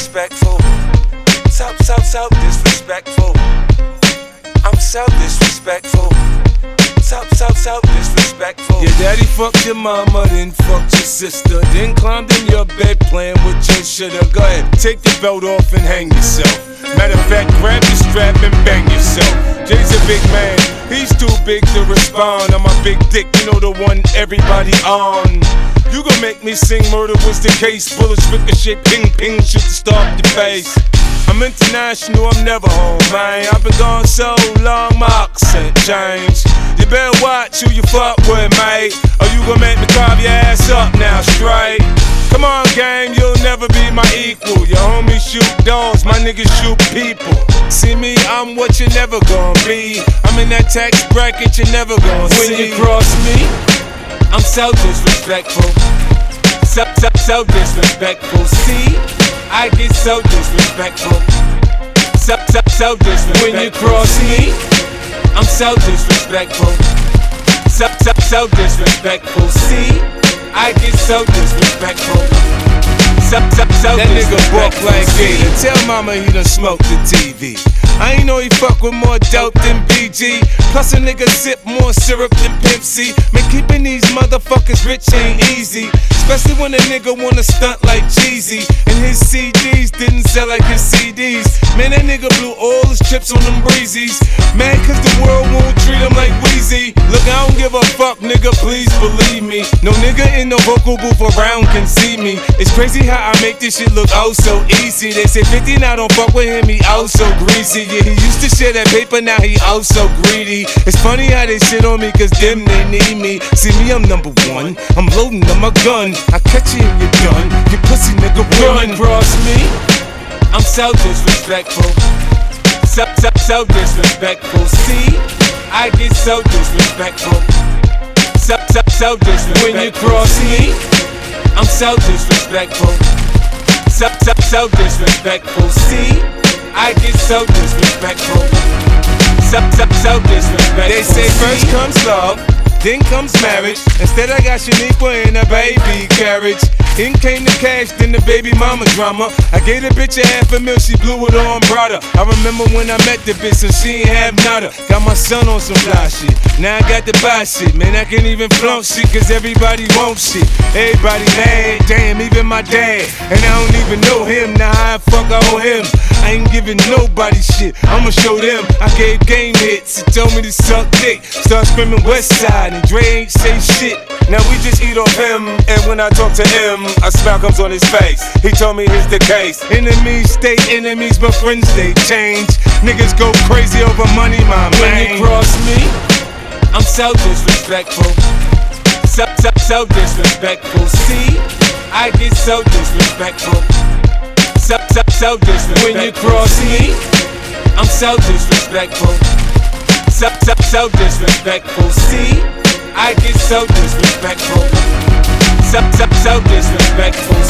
disrespectful. So disrespectful. I'm so disrespectful. So disrespectful. Your daddy fucked your mama, then fucked your sister, then climbed in your bed playing with your shitter. Go ahead, take your belt off and hang yourself. Matter of fact, grab your strap and bang yourself. Jay's a big man, he's too big to respond. I'm a big dick, you know the one everybody on. You gon' make me sing Murder Was the Case. Bullets ricochet, ping ping, shoot to start your face. I'm international, I'm never home, man. I've been gone so long, my accent changed. You better watch who you fuck with, mate, or you gon' make me carve your ass up now straight. Come on, gang, you'll never be my equal. Your homies shoot dogs, my niggas shoot people. See me, I'm what you never gon' be. I'm in that tax bracket you never gon' see. When you cross me, I'm so disrespectful. So disrespectful. See, I get so disrespectful. So disrespectful. When you cross me, I'm so disrespectful. So disrespectful. See, I get so disrespectful. That nigga walk like Gator. Tell mama he done smoked the TV. I ain't know he fuck with more dope than BG. Plus a nigga sip more syrup than Pimp C. Man, keeping these motherfuckers rich ain't easy, especially when a nigga wanna stunt like Jeezy. And his CDs didn't sell like his CDs. Man, that nigga blew all his chips on them breezies. Man, cause the world won't treat him like Weezy. Look, I don't give a fuck, nigga, please believe me. No nigga in the vocal booth around can see me. It's crazy how I make this shit look oh so easy. They say 50 now don't fuck with him, he oh so greasy. Yeah, he used to share that paper, now he oh so greedy. It's funny how they shit on me, cause them they need me. See me, I'm number one, I'm loading up my gun. I catch you and you're done, you pussy nigga run. Cross me, I'm so disrespectful. So disrespectful. See, I get so disrespectful. So disrespectful. When you cross me, I'm so disrespectful. So disrespectful. See, I get so disrespectful. So disrespectful. They say first comes love, then comes marriage. Instead I got Shaniqua in a baby carriage. In came the cash, then the baby mama drama. I gave the bitch a $500,000, she blew it on brother. I remember when I met the bitch and she ain't have nada. Got my son on some fly shit, now I got to buy shit. Man, I can't even flaunt shit cause everybody wants shit. Everybody mad, damn, even my dad. And I don't even know him, now how the fuck I owe him? I ain't giving nobody shit, I'ma show them. I gave game hits, he told me to suck dick. Start screaming West Side and Dre ain't say shit. Now we just eat off him, and when I talk to him, a smile comes on his face. He told me here's the case. Enemies stay enemies, but friends they change. Niggas go crazy over money, my man. When you cross me, I'm so disrespectful. So disrespectful. See, I get so disrespectful. So disrespectful. When you cross me, I'm so disrespectful. So disrespectful. See, I get so disrespectful. So disrespectful.